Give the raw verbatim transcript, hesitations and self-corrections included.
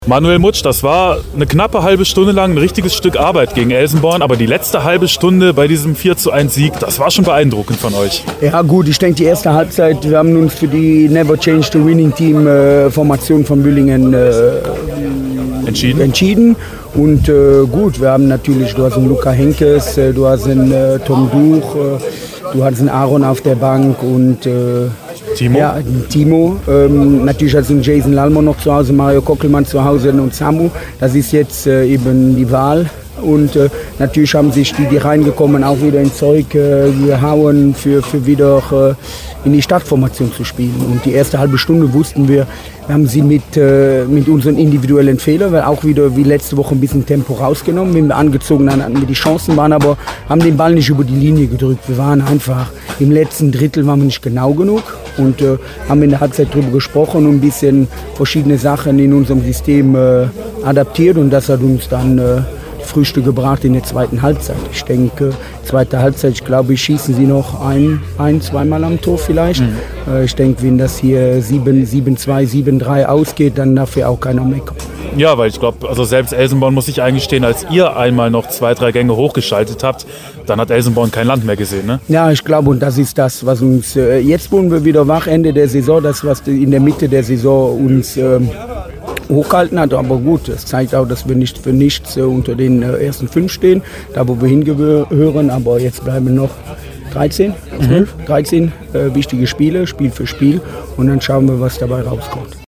Manuel Mutsch, das war eine knappe halbe Stunde lang ein richtiges Stück Arbeit gegen Elsenborn, aber die letzte halbe Stunde bei diesem vier zu eins Sieg, das war schon beeindruckend von euch. Ja gut, ich denke die erste Halbzeit, wir haben uns für die Never Change the Winning Team äh, Formation von Bühlingen äh, entschieden. entschieden. Und äh, gut, wir haben natürlich, du hast einen Luca Henkes, äh, du hast einen äh, Tom Duch, äh, du hast einen Aaron auf der Bank und äh, Timo? Ja, Timo. Ähm, natürlich hat einen Jason Lalmo noch zu Hause, Mario Kockelmann zu Hause und Samu. Das ist jetzt äh, eben die Wahl. Und äh, natürlich haben sich die, die reingekommen, auch wieder ins Zeug äh, gehauen, für, für wieder äh, in die Startformation zu spielen. Und die erste halbe Stunde wussten wir, wir haben sie mit, äh, mit unseren individuellen Fehlern, weil auch wieder wie letzte Woche ein bisschen Tempo rausgenommen. Wir haben angezogen, dann hatten wir die Chancen, waren aber, haben den Ball nicht über die Linie gedrückt. Wir waren einfach, im letzten Drittel waren wir nicht genau genug und äh, haben in der Halbzeit darüber gesprochen und ein bisschen verschiedene Sachen in unserem System äh, adaptiert und das hat uns dann äh, Frühstück gebracht in der zweiten Halbzeit. Ich denke, zweite Halbzeit, ich glaube, schießen sie noch ein, ein zweimal am Tor vielleicht. Mhm. Äh, ich denke, wenn das hier sieben zwei, sieben drei ausgeht, dann darf ja auch keiner meckern. Ja, weil ich glaube, also selbst Elsenborn muss sich eingestehen, als ihr einmal noch zwei, drei Gänge hochgeschaltet habt, dann hat Elsenborn kein Land mehr gesehen, ne? Ja, ich glaube, und das ist das, was uns, äh, jetzt wurden wir wieder wach, Ende der Saison, das, was in der Mitte der Saison uns ähm, hochgehalten hat, aber gut, das zeigt auch, dass wir nicht für nichts äh, unter den äh, ersten fünf stehen, da wo wir hingehören, aber jetzt bleiben noch dreizehn, zwölf, mhm. dreizehn äh, wichtige Spiele, Spiel für Spiel und dann schauen wir, was dabei rauskommt.